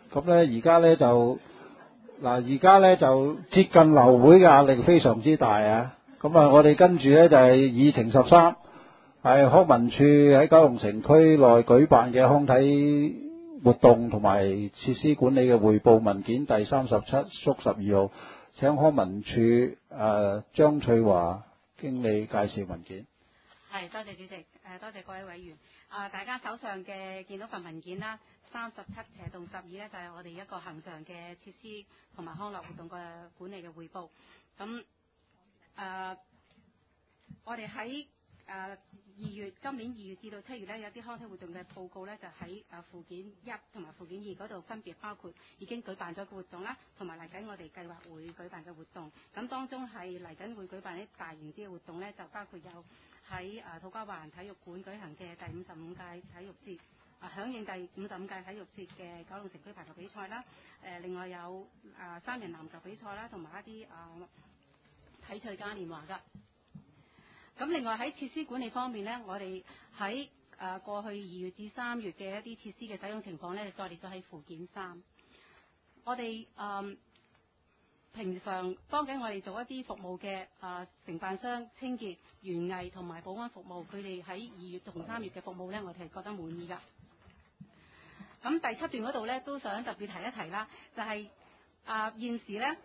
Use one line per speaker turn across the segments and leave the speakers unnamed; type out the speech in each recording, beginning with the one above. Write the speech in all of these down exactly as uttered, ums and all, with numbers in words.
咁咧而家咧就嗱，而家咧就接近流會嘅壓力非常之大啊！咁啊，我哋跟住咧就係議程十三，係康文署喺九龍城區內舉辦嘅康體活動同埋設施管理嘅匯報文件第三十七縮十二號，請康文署誒張翠華經理介紹文件。
係，多謝主席，誒多謝各位委員。啊，大家手上嘅見到份文件啦，三十七斜棟十二咧就係我哋一個恆常嘅設施同埋康樂活動嘅管理嘅匯報。咁誒、呃，我哋喺誒二月今年二月至到七月咧有啲康體活動嘅報告咧，就喺誒附件一同埋附件二嗰度分別包括已經舉辦咗嘅活動啦，同埋嚟緊我哋計劃會舉辦嘅活動。咁當中係嚟緊會舉辦啲大型啲嘅活動咧，就包括有喺誒土瓜灣體育館舉行嘅第五十五屆體育節，啊響應第五十五屆體育節嘅九龍城區排球比賽啦。誒另外有誒三人籃球比賽啦，同埋一啲誒體趣嘉年華㗎。咁另外喺設施管理方面呢，我哋喺誒過去二月至三月嘅一啲設施嘅使用情況呢，再列咗喺附件三。我哋誒、呃、平常幫緊我哋做一啲服務嘅誒、呃、承辦商、清潔、園藝同埋保安服務，佢哋喺二月同三月嘅服務呢，我哋係覺得滿意㗎。咁第七段嗰度呢，都想特別提一提啦，就係、是、啊、呃、現時呢。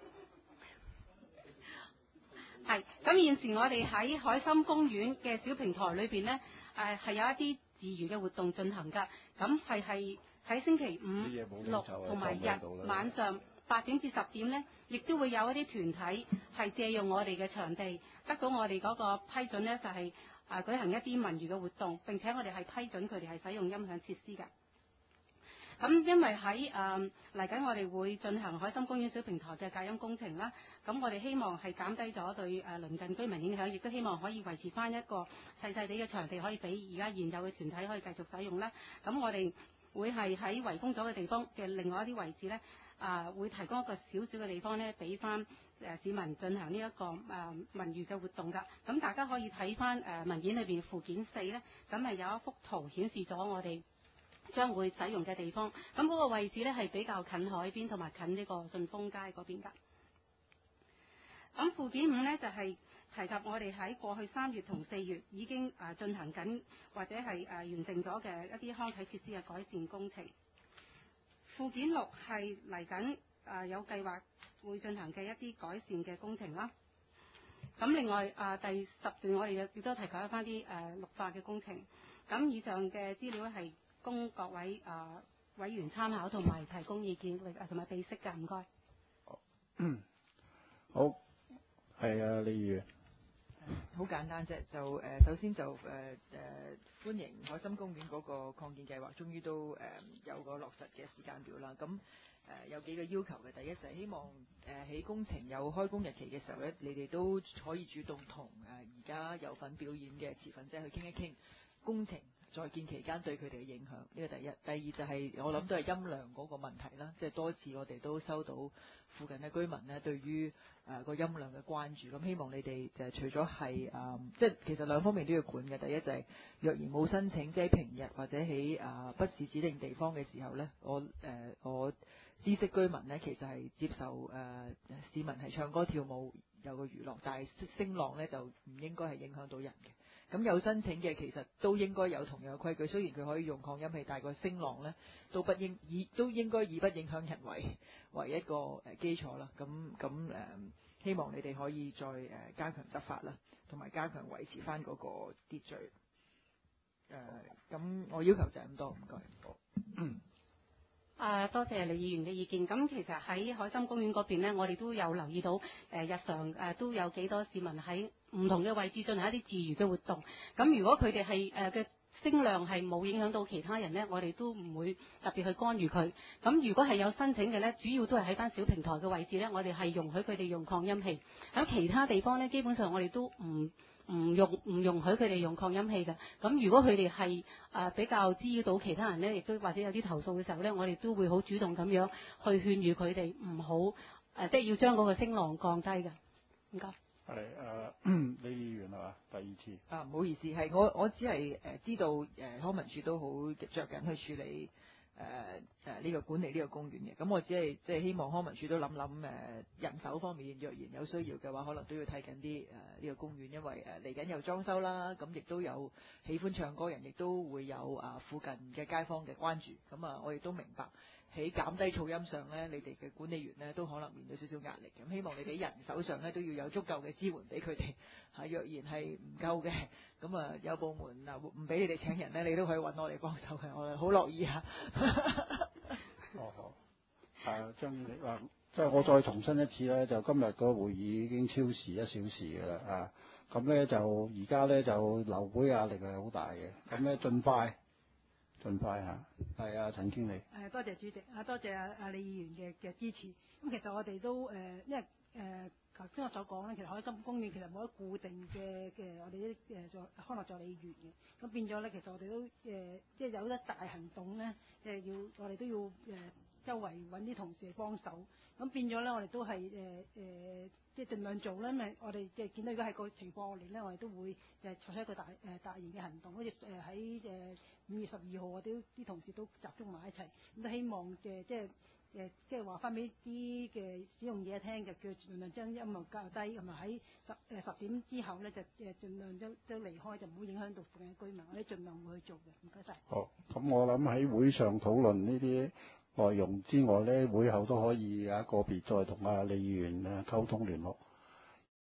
係，咁現時我哋喺海心公園嘅小平台裏邊呢，誒、呃、係有一啲自娛嘅活動進行㗎。咁係係喺星期五、六同埋日晚上八點至十點呢，亦都會有一啲團體係借用我哋嘅場地，得到我哋嗰個批准呢，就係、是、誒、呃、舉行一啲文娛嘅活動，並且我哋係批准佢哋係使用音響設施㗎。咁因為喺誒嚟緊，我哋會進行海心公園小平台嘅隔音工程啦。咁我哋希望係減低咗對誒鄰近居民影響，亦都希望可以維持翻一個細細地嘅場地，可以俾而家現有嘅團體可以繼續使用啦。咁我哋會係喺圍封咗嘅地方嘅另外一啲位置呢，啊、呃、會提供一個少少嘅地方呢，俾翻誒市民進行呢、這、一個誒、呃、文娛嘅活動㗎。咁大家可以睇翻誒文件裏邊附件四呢，咁係有一幅圖顯示咗我哋將會使用嘅地方，咁嗰個位置呢係比較近海邊同埋近呢個順豐街嗰邊㗎。咁附件五呢，就係、是、提及我哋喺過去三月同四月已經誒、呃、進行緊或者係誒、呃、完成咗嘅一啲康體設施嘅改善工程。附件六係嚟緊誒有計劃會進行嘅一啲改善嘅工程啦。咁另外誒、呃、第十段我哋亦都提及一翻啲誒綠化嘅工程。咁以上嘅資料係供各位誒、呃、委員參考同埋提供意見，誒同埋備悉㗎，唔該。
好，係啊，李議員。
好簡單啫，就誒、呃、首先就誒誒、呃、歡迎海心公園嗰個擴建計劃，終於都誒、呃、有個落實嘅時間表啦。咁誒、呃、有幾個要求嘅，第一就係希望誒喺、呃、工程有開工日期嘅時候咧，你哋都可以主動同誒而家有份表演嘅持份者去傾一傾工程在建期間對佢哋嘅影響，呢個第一。第二就係、是、我諗都係音量嗰個問題啦，即係多次我哋都收到附近嘅居民呢對於誒、呃、個音量嘅關注。咁希望你哋就除咗係誒，即係其實兩方面都要管嘅。第一就係、是、若然冇申請，即係平日或者喺誒、呃、不是指定地方嘅時候呢，我誒、呃、我知識居民呢其實係接受誒、呃、市民係唱歌跳舞有個娛樂，但係聲浪呢就唔應該係影響到人嘅。咁有申請嘅其實都應該有同樣嘅規矩，雖然佢可以用擴音器，但係個聲浪呢都不應以都應該以不影響人為為一個誒基礎啦。咁咁誒，希望你哋可以再誒加強執法啦，同埋加強維持翻嗰個秩序。誒、呃，咁我要求就係咁多，唔該。
嗯。啊，多謝李議員嘅意見。咁其實喺海心公園嗰邊呢，我哋都有留意到誒、呃、日常誒、呃、都有幾多市民喺唔同嘅位置進行一啲自娛嘅活動。咁如果佢哋係誒嘅聲量係冇影響到其他人呢，我哋都唔會特別去干預佢。咁如果係有申請嘅呢，主要都係喺翻小平台嘅位置呢，我哋係容許佢哋用擴音器。喺其他地方呢，基本上我哋都唔唔容唔容許佢哋用擴音器嘅。咁如果佢哋係誒比較滋擾到其他人呢，亦都或者有啲投訴嘅時候呢，我哋都會好主動咁樣去勸喻佢哋唔好誒，即係要將嗰個聲浪降低嘅。唔該。
係誒，李議員係嘛？第二次。
啊，唔好意思，係我我只係誒知道誒康文署都好着緊去處理誒呢個管理呢個公園嘅。咁我只係即係希望康文署都諗諗誒人手方面，若然有需要嘅話，可能都要睇緊啲誒呢個公園，因為誒嚟緊有裝修啦，咁亦都有喜歡唱歌人，亦都會有啊附近嘅街坊嘅關注。咁啊，我亦都明白喺減低噪音上咧，你哋嘅管理員咧都可能面對少少壓力。咁希望你哋人手上咧都要有足夠嘅支援俾佢哋。嚇，若然係唔夠嘅，咁啊有部門嗱唔俾你哋請人咧，你都可以揾我哋幫手嘅，我哋好樂意啊。
哦好，啊張經理話，即係我再重申一次咧，就今日個會議已經超時一小時嘅啦啊，咁咧就而家咧就流會壓力係好大嘅，咁咧盡快盡快嚇，係啊陳經理。
誒多謝主席，啊多謝啊啊李議員嘅嘅支持。咁其實我哋都誒、呃，因為誒頭先我所講咧，其實海心公園其實冇一固定嘅嘅我哋啲誒助康樂助理員嘅，咁變咗咧，其實我哋都誒、呃、即係有一大行動咧，誒、呃、要我哋都要誒、呃、周圍揾啲同事嚟幫手，咁變咗咧，我哋都係誒誒即係盡量做啦，因為我哋即係見到如果係個情況惡劣咧，我哋都會誒採取一個大誒、呃、大型嘅行動，好似誒喺誒五月十二號我哋啲同事都集中埋一齊，咁都希望嘅即係。誒即係話翻俾啲嘅使用者聽，就叫盡量將音樂較低，咁啊喺十誒十點之後咧，就誒盡量都都離開，就唔好影響到附近嘅居民，我哋盡量會去做嘅。唔該晒。
好，咁我諗喺會上討論呢啲內容之外咧，會後都可以啊個別再同阿李議員啊溝通聯絡。